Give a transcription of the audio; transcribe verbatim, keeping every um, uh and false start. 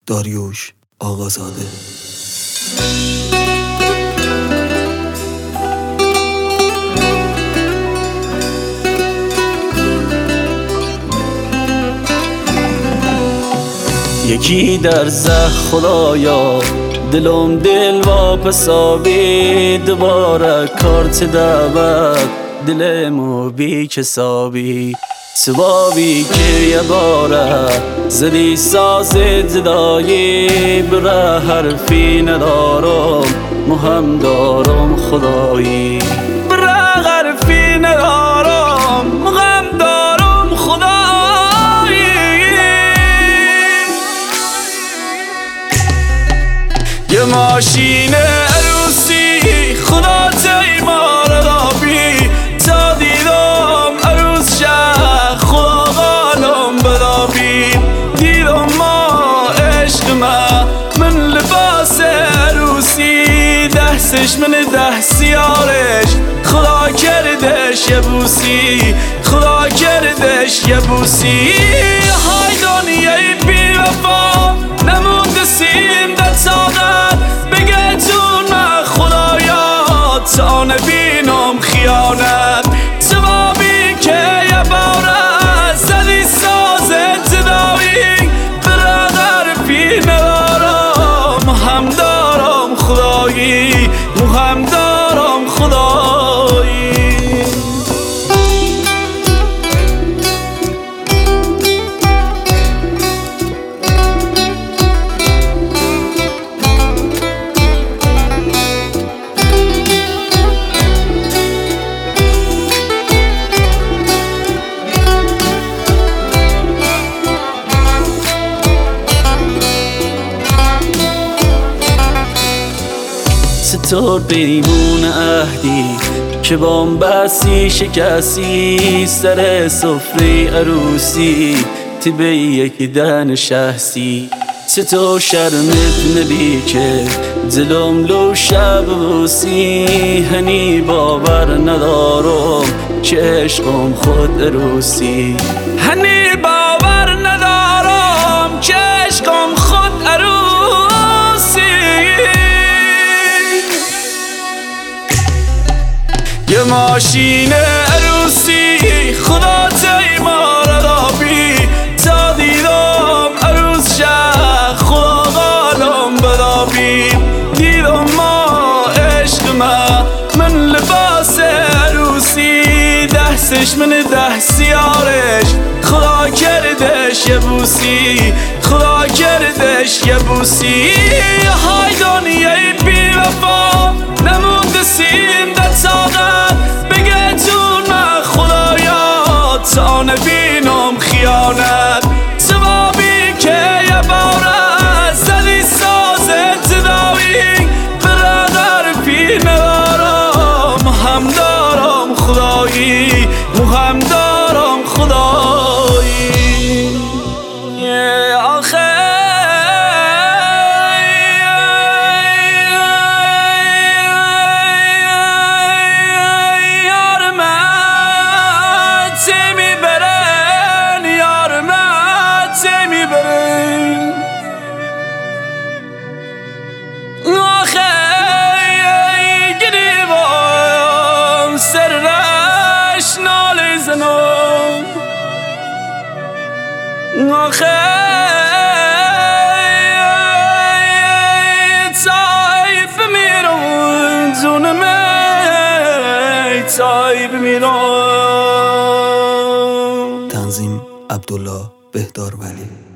داریوش آقازاده. یکی در زخ خدایا دلم دل واپس آبی، دوباره کارت دعوت دلمو بی کسابی، سبابی که یه باره زدی ساز زدایی، بره حرفی ندارم مهم دارم خدایی، بره حرفی ندارم مهم دارم خدایی. یه ماشین عروسی خدا تیمار دابی، تا دیدم عروس شه خدا غالم بدابی، دیدم ما عشق ما من لباس عروسی، دستش من ده سیارش خدا کردش یه بوسی، خدا کردش یه بوسی. های دنیای بی وفا نمونده سیم در طاقت، بگه تو نه خدایا تا نبینم خیانت، سبابی که یه باره زدی ساز جدایی، بره غرفی ندارم مهم دارم خدایی، مهم دارم خدایی. چطور پیمون عهدی که بامبسی شکستی، سر سفره عروسی تبه یک دن شخصی، چطور شرمت نبی که دلم لو شب بوسی، هنی باور ندارم که عشقم خود عروسی، هنی باور ندارم که عشقم خود عروسی. یه ماشین عروسی خدا تیمار دابی، تا دیدم عروس شه خدا غالم بدابی، دیدم ما عشق ما من لباس عروسی، دستش من ده سیارش خدا کردش یه بوسی، خدا کردش یه بوسی. های دنیای بی وفا نمونده سیم در طاقت، بگه تو نه خدایا تا نبینم خیانت، سبابی که یه باره زدی ساز جدایی، بره غرفی ندارم مهم دارم خدایی، مهم دارم خدایی. آخه آخه تایب میرون جونم تایب میرون. تنظیم عبدالله بهدار ولی.